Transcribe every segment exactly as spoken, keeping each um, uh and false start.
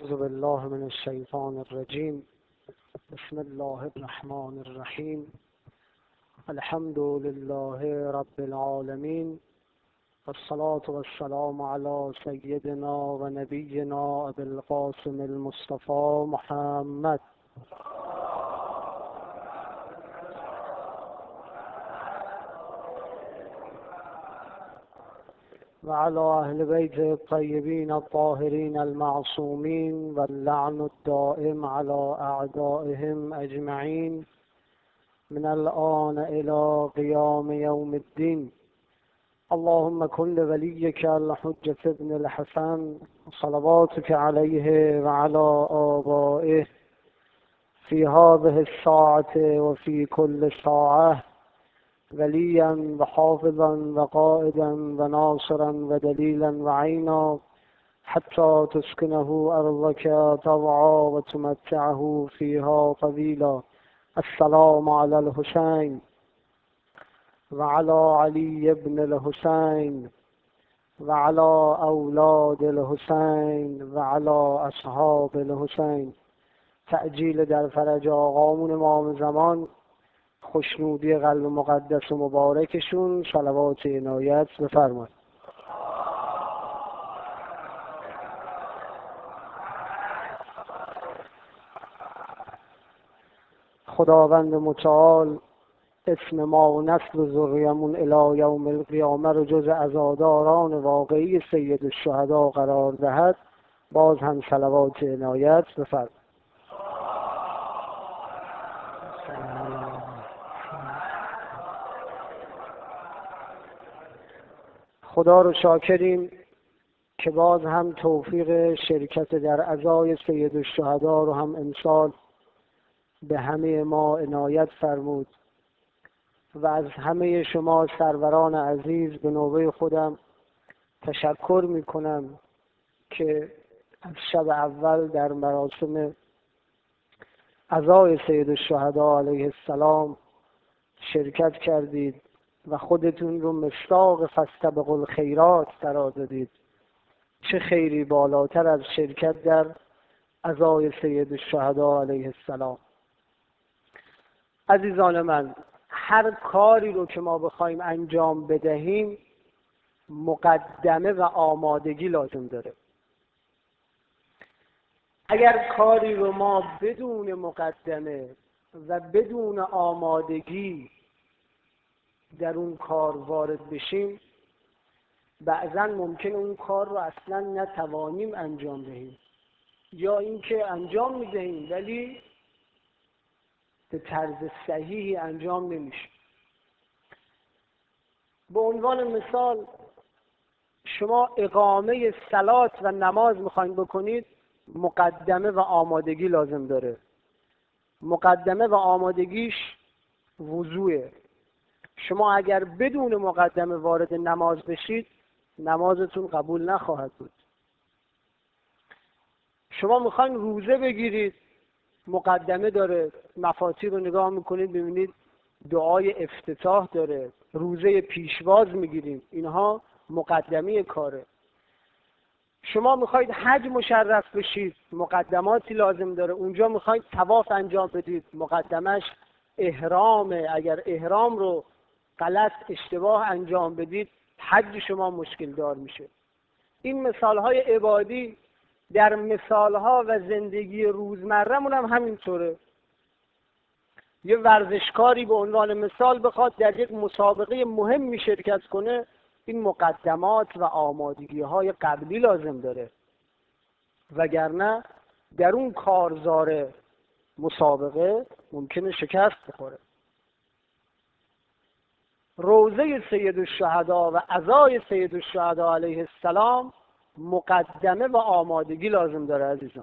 أعوذ بالله من الشيطان الرجيم. بسم الله الرحمن الرحيم. الحمد لله رب العالمين، والصلاة والسلام على سيدنا ونبينا أبي القاسم المصطفى محمد وعلى أهل بيت الطيبين الطاهرين المعصومين، واللعن الدائم على أعدائهم أجمعين من الآن إلى قيام يوم الدين. اللهم كن لوليك الحجة ابن الحسن صلواتك عليه وعلى آبائه في هذه الساعة وفي كل ساعة وليا وحافظا وقائدا وناصرا ودليلا وعينا حتى تسكنه أرضك طوعا وتمتعه فيها طويلا. السلام على الحسين وعلى علي بن الحسين وعلى أولاد الحسين وعلى أصحاب الحسين. تعجیل در فرج آقامون امام زمان، خوشنودی قلب مقدس و مبارکشون، صلوات عنایت بفرمایید. خداوند متعال اسم ما و نسل و ذریمون الی یوم القیامه رو جز عزاداران واقعی سید الشهدا قرار دهد. باز هم صلوات عنایت بفرمایید. خدا رو شاکریم که باز هم توفیق شرکت در عزای سید الشهدا رو هم امسال به همه ما عنایت فرمود و از همه شما سروران عزیز به نوبه خودم تشکر می کنم که از شب اول در مراسم عزای سید الشهدا علیه السلام شرکت کردید و خودتون رو مصداق فاستبقوا الخیرات قرار دادید. چه خیری بالاتر از شرکت در عزای سید الشهدا علیه السلام. عزیزان من، هر کاری رو که ما بخوایم انجام بدهیم مقدمه و آمادگی لازم داره. اگر کاری رو ما بدون مقدمه و بدون آمادگی در اون کار وارد بشیم، بعضا ممکن اون کار رو اصلا نتوانیم انجام دهیم، یا اینکه انجام میدهیم ولی به طرز صحیحی انجام نمیشه. به عنوان مثال، شما اقامه صلات و نماز میخواین بکنید، مقدمه و آمادگی لازم داره. مقدمه و آمادگیش وضوئه. شما اگر بدون مقدمه وارد نماز بشید، نمازتون قبول نخواهد بود. شما میخواین روزه بگیرید، مقدمه داره. مفاتیح رو نگاه میکنید ببینید دعای افتتاح داره. روزه پیشواز میگیریم، اینها مقدمه کاره. شما میخواید حج مشرف بشید، مقدماتی لازم داره. اونجا میخواید طواف انجام بدید، مقدمش احرامه. اگر احرام رو غلط اشتباه انجام بدید، حج شما مشکل دار میشه. این مثالهای عبادی در مثالها و زندگی روزمره‌مون هم همینطوره. یه ورزشکاری به عنوان مثال بخواد در یک مسابقه مهمی شرکت کنه، این مقدمات و آمادگی‌های قبلی لازم داره، وگرنه در اون کارزار مسابقه ممکنه شکست بخوره. روضه سید الشهدا و عزای سید الشهدا علیه السلام مقدمه و آمادگی لازم داره. عزیزان،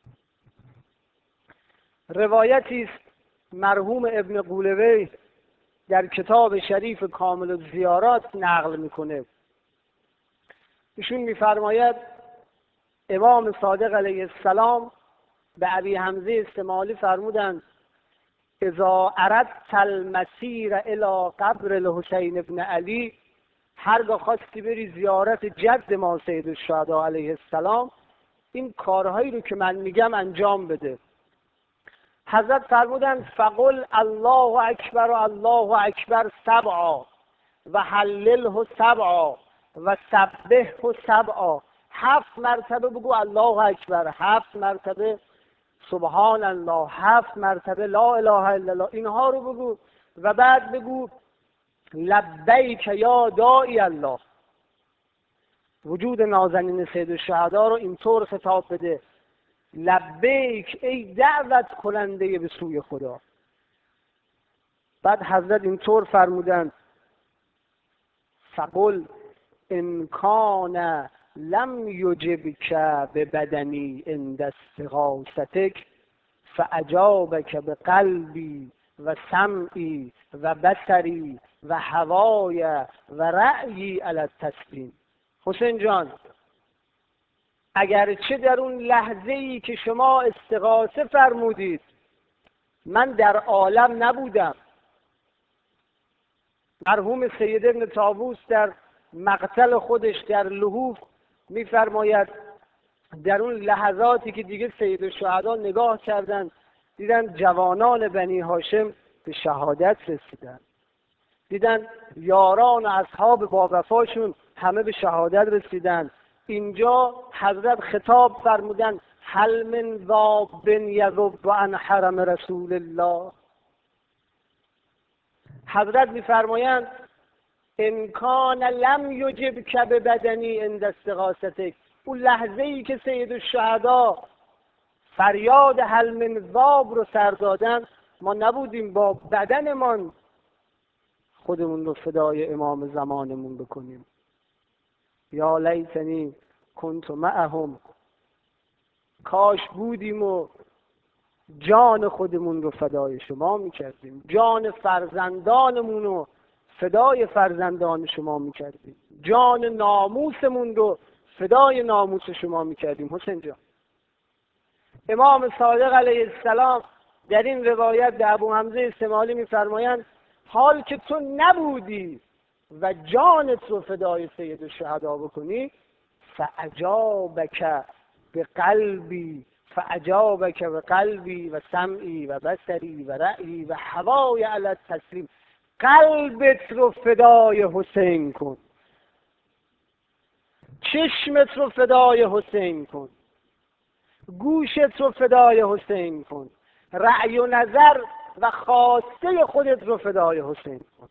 روایتی است مرحوم ابن قولوی در کتاب شریف کامل الزیارات نقل میکنه. ایشون میفرماید امام صادق علیه السلام به ابی حمزه استمالی فرمودند اذا اردت المسیر الی قبر الحسین ابن علی، هرگاه خواستی بری زیارت جد ما سید الشهدا علیه السلام، این کارهایی رو که من میگم انجام بده. حضرت فرمودن فقل الله اکبر و الله اکبر سبعا و حلله سبعا و سبحه سبعا. هفت مرتبه بگو الله اکبر، هفت مرتبه سبحان الله، هفت مرتبه لا اله الا الله. اینها رو بگو و بعد بگو لبیک یا داعی الله. وجود نازنین سید الشهدا رو اینطور خطاب بده: لبیک ای دعوت کننده به سوی خدا. بعد حضرت اینطور فرمودند فقل ان کان لم یجبک ببدنی عند استغاثتک فاجابک بقلبی و سمعی و بصری و هوای و رأیی علی التسلیم. حسین جان، اگرچه در اون لحظه ای که شما استغاثه فرمودید من در عالم نبودم. مرحوم سید ابن طاووس در مقتل خودش در لحوف میفرماید در اون لحظاتی که دیگه سید الشهدا نگاه کردن دیدن جوانان بنی هاشم به شهادت رسیدن، دیدن یاران و اصحاب با وفاشون همه به شهادت رسیدن. اینجا حضرت خطاب فرمودن هل من ذاب یذب عن حرم رسول الله. حضرت میفرمایند ان کان لم یجبک ببدنی عند استغاثتک. اون لحظه ای که سید الشهدا فریاد هل من ذاب رو سر دادن ما نبودیم با بدنمان خودمون رو فدای امام زمانمون بکنیم. یا لیتنی کنت معهم، کاش بودیم و جان خودمون رو فدای شما میکردیم، جان فرزندانمون رو فدای فرزندان شما میکردیم، جان ناموسمون رو فدای ناموس شما میکردیم. حسین جان، امام صادق علیه السلام در این روایت به ابو حمزه سمالی میفرمایند حال که تو نبودی و جانت رو فدای سید الشهدا بکنی فاجابک بقلبی فاجابک بقلبی و سمعی و بصری و رأیی و هوای علی التسلیم. قلبت رو فدای حسین کن، چشمت رو فدای حسین کن، گوشت رو فدای حسین کن، رأی و نظر و خواسته خودت رو فدای حسین کن.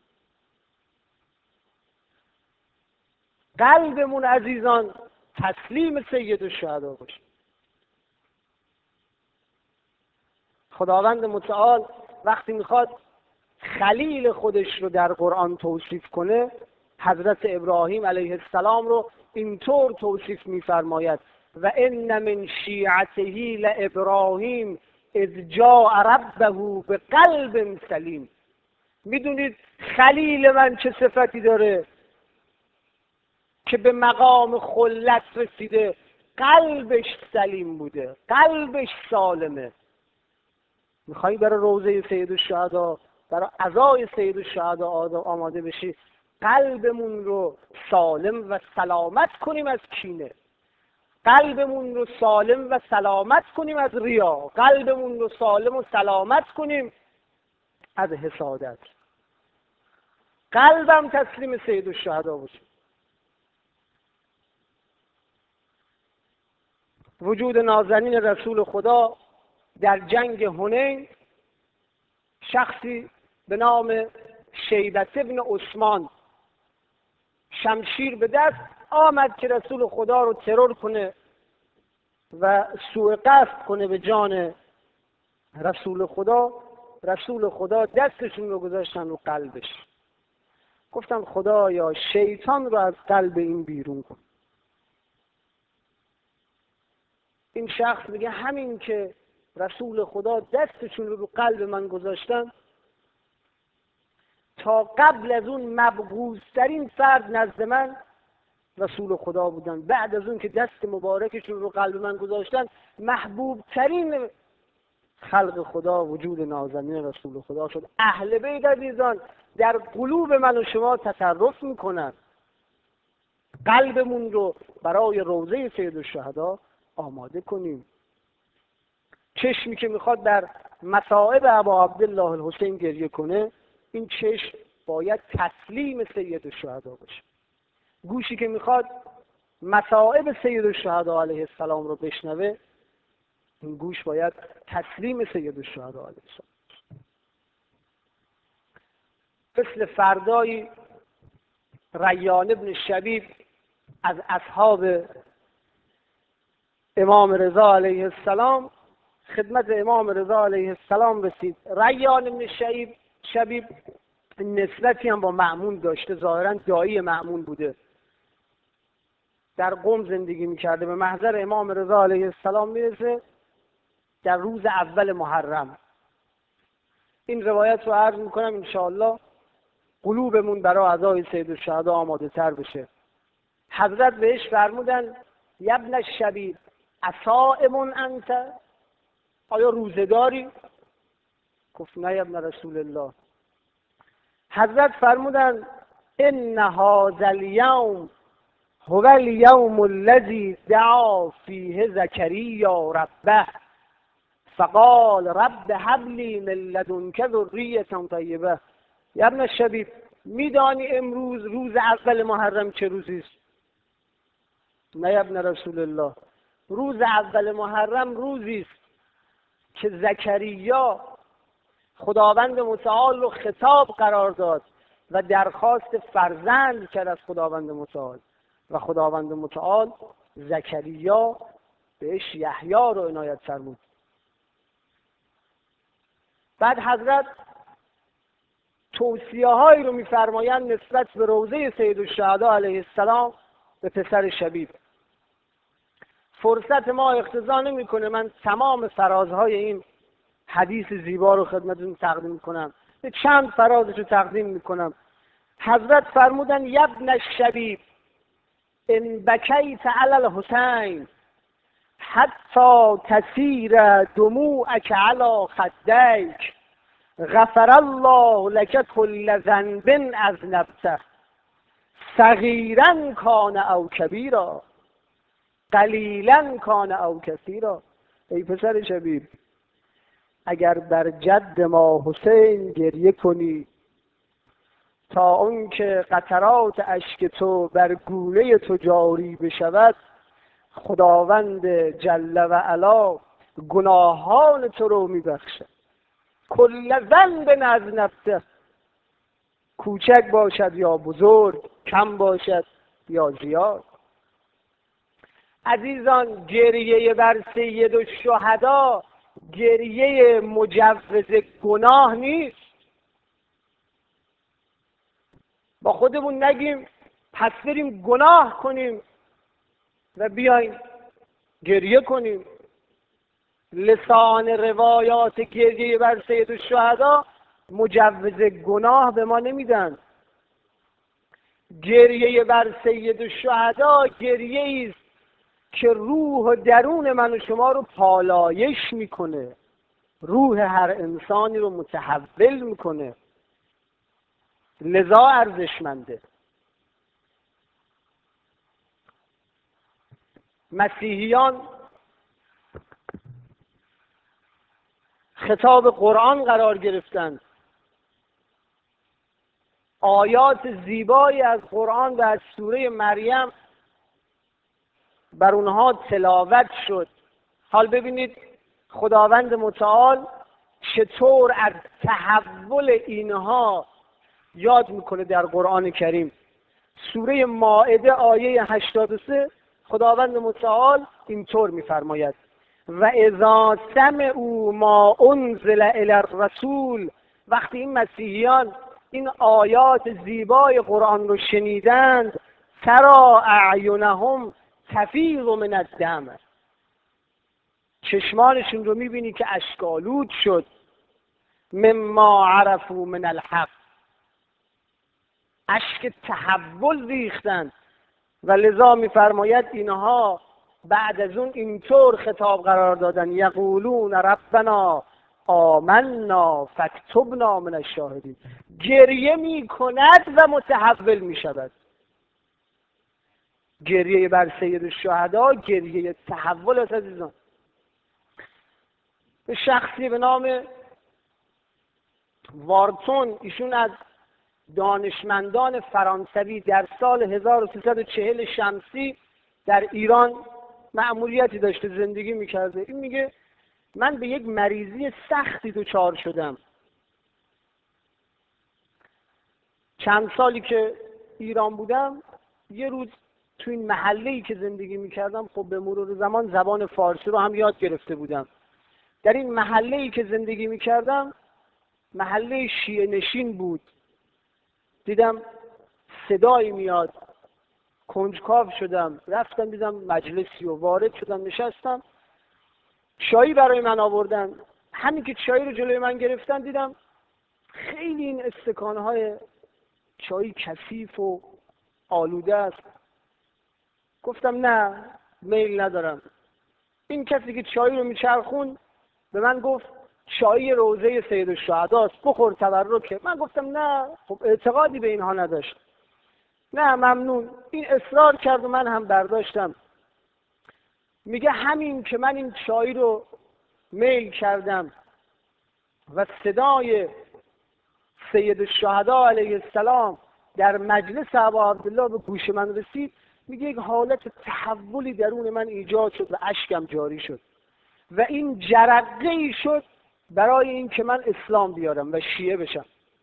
قلبمون عزیزان تسلیم سید الشهدا باشه. خداوند متعال وقتی میخواد خلیل خودش رو در قرآن توصیف کنه حضرت ابراهیم علیه السلام رو اینطور توصیف میفرماید و ان من شیعته لابراهیم اذ جاء ربه بقلب سلیم. میدونید خلیل من چه صفتی داره که به مقام خلت رسیده؟ قلبش سلیم بوده، قلبش سالمه. میخوایی برای روضه سید الشهدا، برای عزای سید الشهدا آماده بشی، قلبمون رو سالم و سلامت کنیم از کینه، قلبمون رو سالم و سلامت کنیم از ریا، قلبمون رو سالم و سلامت کنیم از حسادت. قلبم تسلیم سید الشهدا باشه. وجود نازنین رسول خدا در جنگ حنین، شخصی به نام شیبة ابن عثمان شمشیر به دست آمد که رسول خدا رو ترور کنه و سوء قصد کنه به جان رسول خدا. رسول خدا دستشون رو گذاشتن رو قلبش، گفتن خدایا شیطان رو از قلب این بیرون کن. این شخص میگه همین که رسول خدا دستشون رو رو قلب من گذاشتن، تا قبل از اون مبغوض‌ترین فرد نزد من رسول خدا بودن، بعد از اون که دست مبارکشون رو قلب من گذاشتن محبوب ترین خلق خدا وجود نازنین رسول خدا شد. اهل بیت عزیزان در قلوب من و شما تصرف میکنن. قلبمون رو برای روضه سید الشهدا آماده کنیم. چشمی که میخواد در مصائب ابا عبدالله الحسین گریه کنه، این چشم باید تسلیم سید الشهدا باشه. گوشی که میخواد مصائب سید الشهدا علیه السلام رو بشنوه، این گوش باید تسلیم سید الشهدا علیه السلام. مثل فردایی ریان ابن شبیب از اصحاب امام رضا علیه السلام خدمت امام رضا علیه السلام رسید. ریان ابن شبیب شبیب نسبتی هم با مأمون داشته، ظاهرا دایی مأمون بوده، در قم زندگی میکرده. به محضر امام رضا علیه السلام میرسه در روز اول محرم. این روایت رو عرض میکنم انشاءالله قلوبمون برای ادای سید الشهدا آماده تر بشه. حضرت بهش فرمودن یبن الشبیب اصائم انت، آیا روزگاری؟ گفت نه یبن رسول الله. حضرت فرمودن ان هذا اليوم هو اليوم الذي دعا فيه زكريا ربه فقال رب هب لي من لدنك ذرية طیبه. ابن الشبیب، میدانی امروز روز اول محرم چه روزی است؟ نه ابن رسول الله. روز اول محرم روزی است که زکریا خداوند متعال رو خطاب قرار داد و درخواست فرزند کرد از خداوند متعال و خداوند متعال زکریا بهش یحیی رو عنایت فرمود. بعد حضرت توصیه هایی رو میفرمایند نسبت به روضه سید الشهدا علیه السلام به پسر شبیب. فرصت ما اقتضا نمیکنه من تمام فرازهای این حدیث زیبا رو خدمتتون تقدیم کنم، چند فرازش رو تقدیم میکنم. حضرت فرمودن یبن الشبیب ان بکیت علی الحسین حتی تسیر دموعک علی خدیک غفر الله لك كل ذنب اذنبته صغیرا کان او کبیرا قلیلا کان او کثیرا. ای پسر شبیب، اگر بر جد ما حسین گریه کنی تا اون که قطرات اشک تو بر گونه تو جاری بشود، خداوند جل و علا گناهان تو رو میبخشه. کل ذنب اذنبته، کوچک باشد یا بزرگ، کم باشد یا زیاد. عزیزان، گریه بر سید الشهدا گریه مجوز گناه نیست. با خودمون نگیم پس بریم گناه کنیم و بیایم گریه کنیم. لسان روایات گریه بر سید الشهدا مجوز گناه به ما نمیدن. گریه بر سید الشهدا گریه است که روح و درون من و شما رو پالایش میکنه، روح هر انسانی رو متحول میکنه، لذا ارزشمنده. مسیحیان خطاب قرآن قرار گرفتند، آیات زیبایی از قرآن و از سوره مریم بر اونها تلاوت شد. حال ببینید خداوند متعال چطور از تحول اینها یاد میکنه در قرآن کریم. سوره مائده آیه هشتاد و سه خداوند متعال اینطور میفرماید و اذا سمعوا ما انزل الی الرسول، وقتی این مسیحیان این آیات زیبای قرآن رو شنیدند، ترى اعینهم تفیض من الدم، چشمانشون رو میبینی که اشک‌آلود شد، مما عرفوا من الحق، اشک تحول ریختند. و لذا میفرماید اینها بعد از اون اینطور خطاب قرار دادن یقولون ربنا آمنا فاکتبنا من الشاهدین، گریه میکند و متحول میشود. گریه بر سید الشهدا گریه تحول است عزیزان. به شخصی به نام وارتون، ایشون از دانشمندان فرانسوی در سال هزار و سیصد و چهل شمسی در ایران مأموریتی داشته، زندگی میکرده. این میگه من به یک مریضی سختی دچار شدم. چند سالی که ایران بودم، یه روز تو این محله‌ای که زندگی میکردم، خب به مرور زمان زبان فارسی رو هم یاد گرفته بودم. در این محله‌ای که زندگی میکردم محله شیعه نشین بود. دیدم صدایی میاد، کنجکاو شدم، رفتم دیدم مجلسی و وارد شدم، نشستم. چایی برای من آوردن. همین که چایی رو جلوی من گرفتن دیدم خیلی این استکانهای چای کثیف و آلوده است. گفتم نه، میل ندارم. این کسی که چای رو میچرخون به من گفت چای روضه سید الشهدا است، بخور تبرکه. من گفتم نه، خب اعتقادی به اینها نداشت. نه ممنون. این اصرار کرد و من هم برداشتم. میگه همین که من این چای رو میل کردم و صدای سید الشهدا علیه السلام در مجلس ابا عبدالله به گوش من رسید، میگه یک حالت تحولی درون من ایجاد شد و اشکم جاری شد و این جرقه ای شد برای این که من اسلام بیارم و شیعه بشم.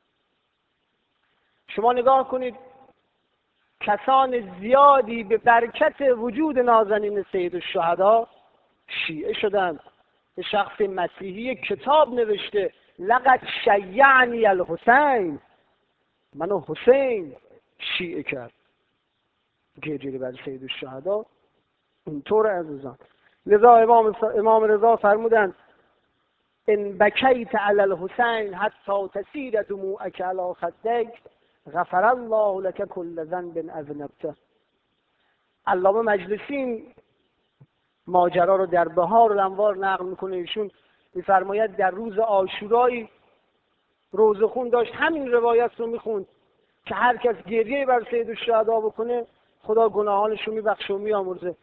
شما نگاه کنید، کسان زیادی به برکت وجود نازنین سید الشهدا شیعه شدند. به شخص مسیحی کتاب نوشته لقد شیعنی الحسین، منو حسین شیعه کرد. گریه بر سید الشهدا اینطور عزیزان. لذا امام امام رضا فرمودند ان بکیت علی الحسین حتی تسیر دموعک علی خدیک غفر الله لك كل ذنب اذنبته. علامه مجلسی این ماجرا رو در بهار الانوار نقل میکنه. ایشون میفرماید در روز عاشورایی روزخون داشت همین روایت رو میخوند که هر کس گریه بر سید الشهدا بکنه خدا گناهانش رو میبخشه و میامرزه.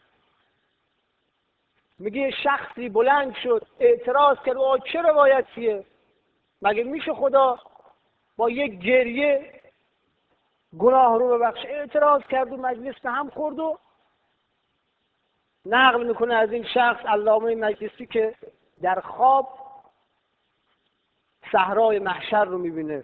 میگه شخصی بلند شد اعتراض کرد آ چه روایتیه؟ مگه میشه خدا با یک گریه گناه رو ببخشه؟ اعتراض کرد و مجلس به هم خورد و نقل میکنه از این شخص علامه مجلسی که در خواب صحرای محشر رو میبینه،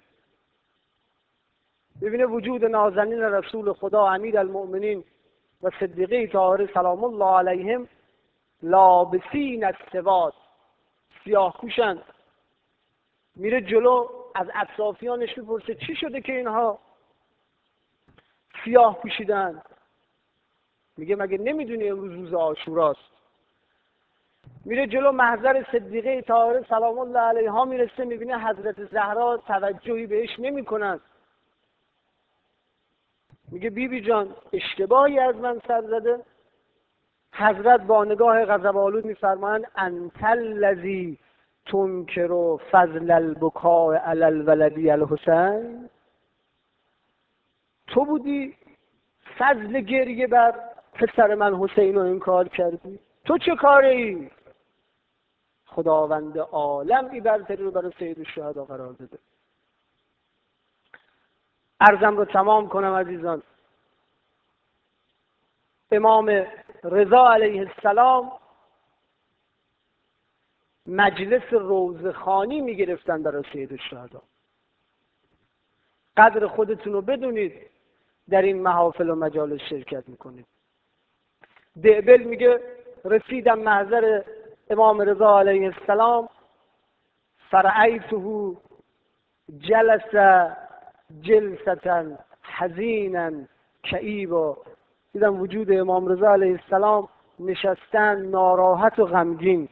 میبینه وجود نازنین رسول خدا امیر المؤمنین و صدیقه طاهره سلام الله علیهم لابسین السواد، سیاه پوشن. میره جلو از اطرافیانش میپرسه چی شده که اینها سیاه پوشیدن؟ میگه مگه نمیدونی امروز روز عاشوراست؟ میره جلو محضر صدیقه طاهره سلام الله علیها میرسه، میبینه حضرت زهرا توجهی بهش نمیکنن. میگه بی بی جان اشتباهی از من سر زده؟ حضرت با نگاه غضب‌آلود میفرمایند انت الذی تنکر فضل البکاء علی الولد الحسین. تو بودی فضل گریه بر پسر من حسین رو انکار کردی؟ تو چه کاره ای؟ خداوند عالم این برتری رو برای سید الشهدا قرار داده. عرضم رو تمام کنم عزیزان. امام رضا علیه السلام مجلس روضه‌خوانی می گرفتن برای سید الشهدا. قدر خودتون رو بدونید در این محافل و مجالس شرکت میکنید. دعبل میگه رسیدم محضر امام رضا علیه السلام فرأیته جلس جلسة حزینا کئیبا، دیدم وجود امام رضا علیه السلام نشستن ناراحت و غمگین.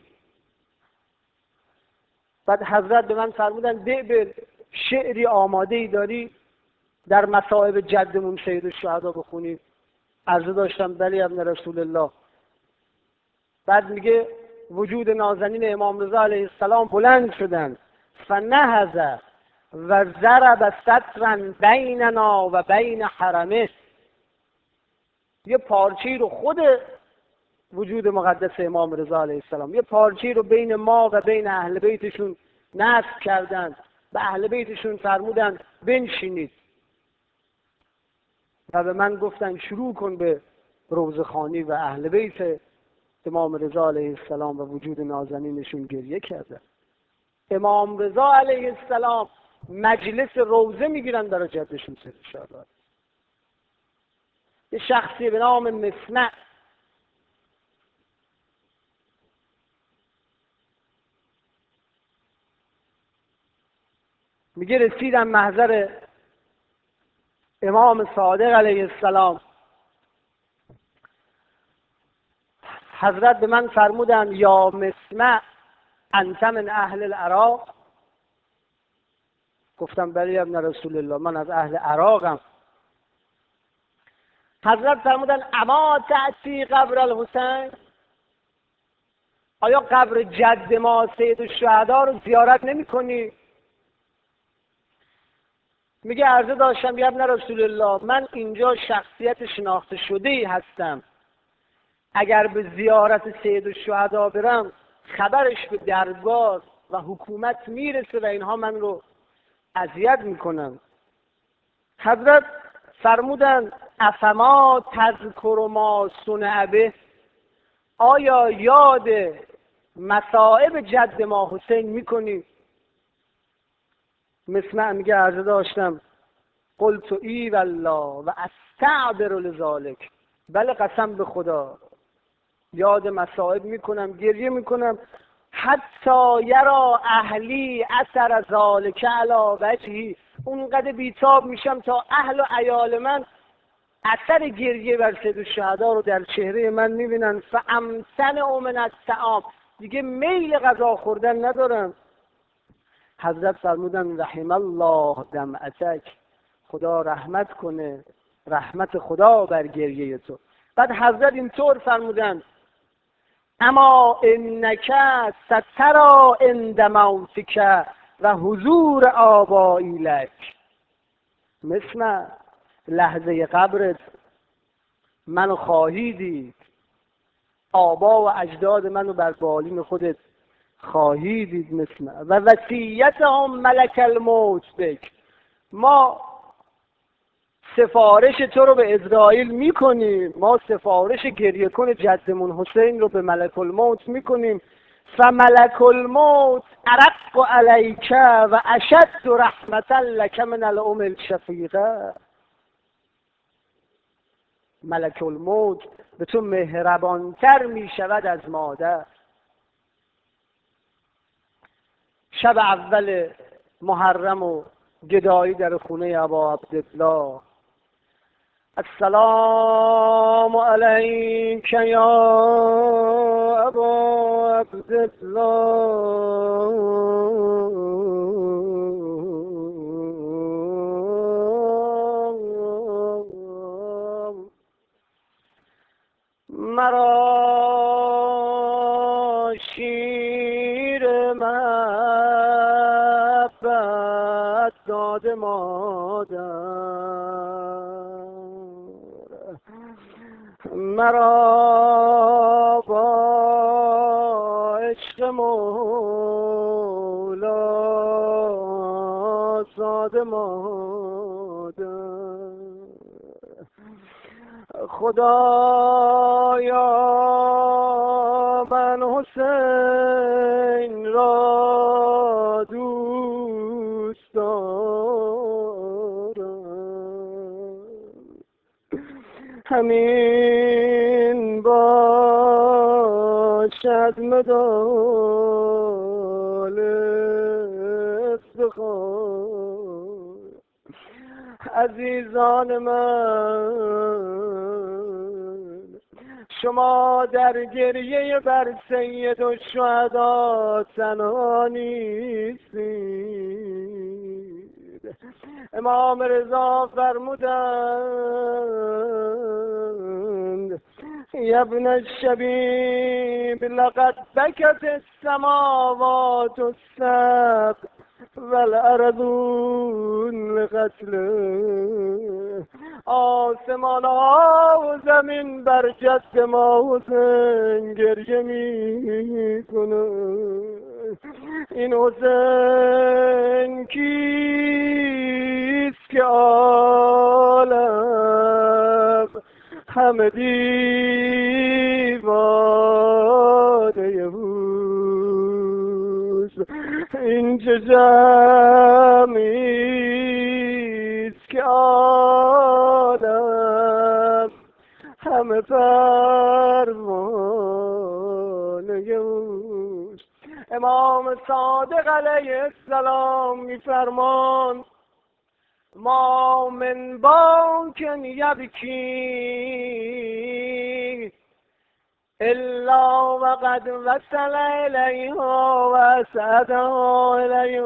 بعد حضرت به من فرمودن دعبل شعری آماده ای داری در مصائب جدمون سید الشهدا بخونی؟ عرضه داشتم بلی ابن رسول الله. بعد میگه وجود نازنین امام رضا علیه السلام بلند شدن فنهض و ضرب سطرا بیننا و بین حرمه. یه پارچه‌ای رو خود وجود مقدس امام رضا علیه السلام، یه پارچه‌ای رو بین ما و بین اهل بیتشون نصب کردن، به اهل بیتشون فرمودن بنشینید و به من گفتن شروع کن به روضه‌خوانی و اهل بیت امام رضا علیه السلام و وجود نازنینشون گریه کردن. امام رضا علیه السلام مجلس روضه میگیرن برای جدشون سید شهدا. یه شخصی به نام مسمع میگه رسیدم محضر امام صادق علیه السلام، حضرت به من فرمودن یا مسمع انت من اهل العراق؟ گفتم بله یا ابن رسول الله، من از اهل عراقم. حضرت فرمودن اما تأتی قبر الحسین؟ آیا قبر جد ما سید الشهدا رو زیارت نمی کنی؟ میگه عرضه داشتم یا ابن رسول الله، من اینجا شخصیت شناخته شده ای هستم، اگر به زیارت سید الشهدا برم خبرش به دربار و حکومت میرسه و اینها من رو اذیت میکنن. حضرت فرمودن افما تذکر ما صنع به؟ آیا یاد مصائب جد ما حسین میکنی؟ مسمع میگه عرضه داشتم قلت ای والله و استعبر لذالک، بله قسم به خدا یاد مصائب میکنم، گریه میکنم. حتی یرا اهلی اثر ذالک علی وجهی، اونقدر بیتاب میشم تا اهل و عیال من اثر گریه بر سید الشهدا رو در چهره من میبینن. فامتنع من الطعام، دیگه میل غذا خوردن ندارم. حضرت فرمودن رحم الله دمعتک، خدا رحمت کنه، رحمت خدا بر گریه تو. بعد حضرت اینطور فرمودن اما انک سترا عند موتک و حضور آبایی لک. مسمع لحظه قبرت منو خواهی دید، آبا و اجداد منو بر بالین خودت خواهی دید. مسمع و وصیت هم ملک الموت بک، ما سفارش تو رو به اسرائیل میکنیم، ما سفارش گریه کن جدمون حسین رو به ملک الموت میکنیم. فملک الموت ارق علیک و اشد رحمتا لک من الام الشفیقه. ملک الموت به تو مهربانتر میشود از مادر. شب اول محرم و گدایی در خونه ابا عبدالله، السلام علیک یا ابا عبدالله مرا شیر محبت داد مادر، مرا با عشق مولا زاد مادر. خدایا من حسین را دوست دارم، همین باشد مدال افتخار. عزیزان من، شما در گریه بر سید الشهدا تنها نیستید. امام رضا فرمودند یا ابن الشبیب لقد بکت السماوات السبع والارضون لقتله. آسمان ها و زمین بر جد ما حسین گریه می کنه. این حسین کیست که عالم همه دیوانه اوست؟ این چه جمعیست که عالم همه پروانه اوست؟ امام صادق علیه السلام میفرمان ما من باکن یبکی الا وقد وصل الیها و اسعدها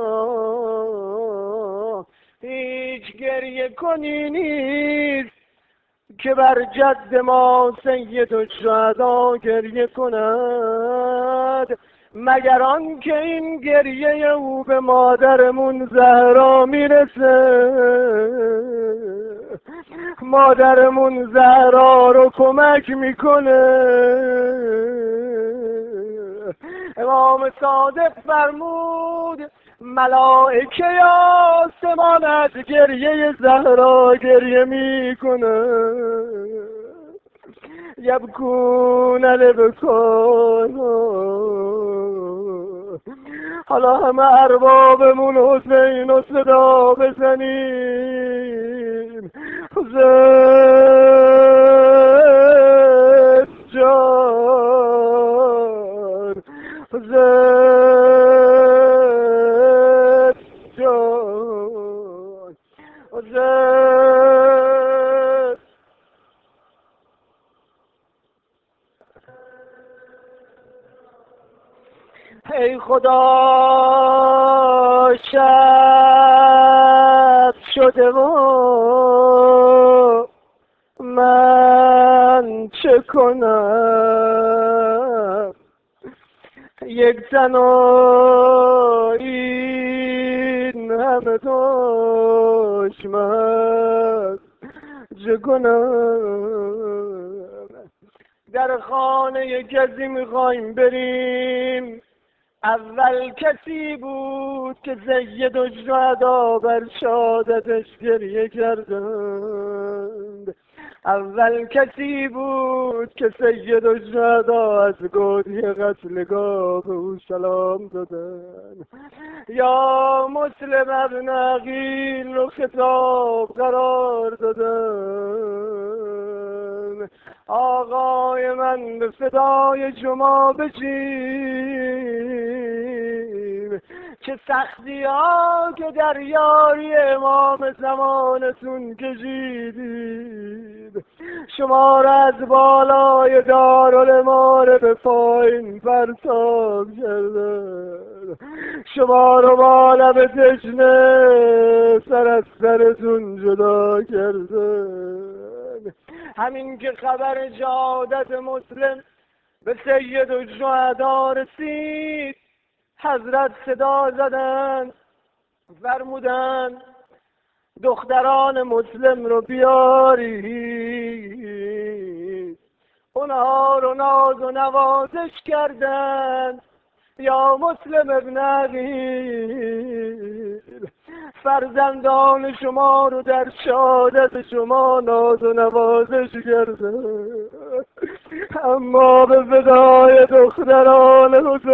الیها. هیچ گریه کنی نیست که بر جد ما سید الشهدا گریه کند، مگر آن که این گریه او به مادرمون زهرا میرسه. مادرمون زهرا رو کمک میکنه. امام صادق فرمود ملائکه آسمان از گریه زهرا گریه میکنه. یبکون لبکانا. حالا همه اربابمون حسین و صدا بزنیم. حسین جان، حسین جان، حسین. ای خدا شب شده و من چه کنم؟ یک زن و این همه دشمن چه کنم؟ در خانه کسی میخوایم بریم. اول کسی بود که سید الشهدا بر شهادتش گریه کردند. اول کسی بود که سید الشهدا از گودی قتلگاه به او سلام دادن. یا مسلم ابن عقیل رو خطاب قرار دادن. آقای من به فدای شما بشیم. چه سختی ها که در یاری امام زمانتون کشیدید. شما را از بالای دارالاماره به پایین پرتاب کردن. شما رو با لب تشنه سر از سرتون جدا کردن. همین که خبر شهادت مسلم به سید الشهدا رسید، حضرت صدا زدن فرمودن دختران مسلم رو بیارید. اونها رو ناز و نوازش کردن. یا مسلم ابن عقیل، فرزندان شما رو در شهادت شما ناز و نوازش کرده، اما به فدای دختران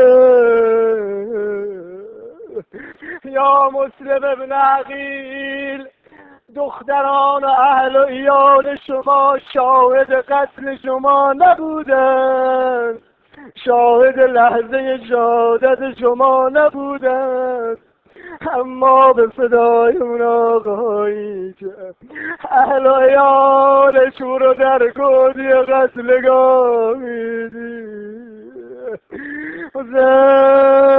حسین. یا مسلم ابن عقیل، دختران و اهل و ایال شما شاهد قتل شما نبودند، شاهد لحظه شهادت شما نبودند، اما به فدای اون آقایی که اهل و ایالش رو در گودی قتلگاه میدی. حسین